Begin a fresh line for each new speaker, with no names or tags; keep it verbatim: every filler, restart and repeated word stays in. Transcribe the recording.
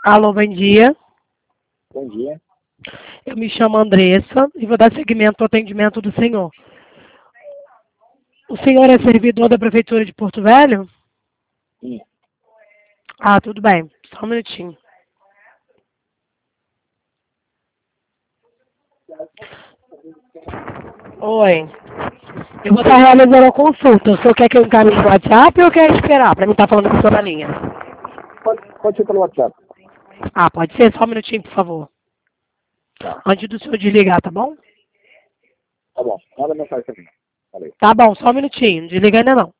Alô, bom dia.
Bom dia.
Eu me chamo Andressa e vou dar seguimento ao atendimento do senhor. O senhor é servidor da Prefeitura de Porto Velho?
Sim.
Ah, tudo bem. Só um minutinho. Oi. Eu vou estar realizando a consulta. O senhor quer que eu encaminhe no WhatsApp ou quer esperar para mim estar falando com o senhor na linha?
Pode, pode ser pelo WhatsApp.
Ah, pode ser? Só um minutinho, por favor.
Tá.
Antes do senhor desligar, tá bom?
Tá bom. Manda mensagem pra mim. Valeu.
Tá bom, só um minutinho. Não desliga ainda não.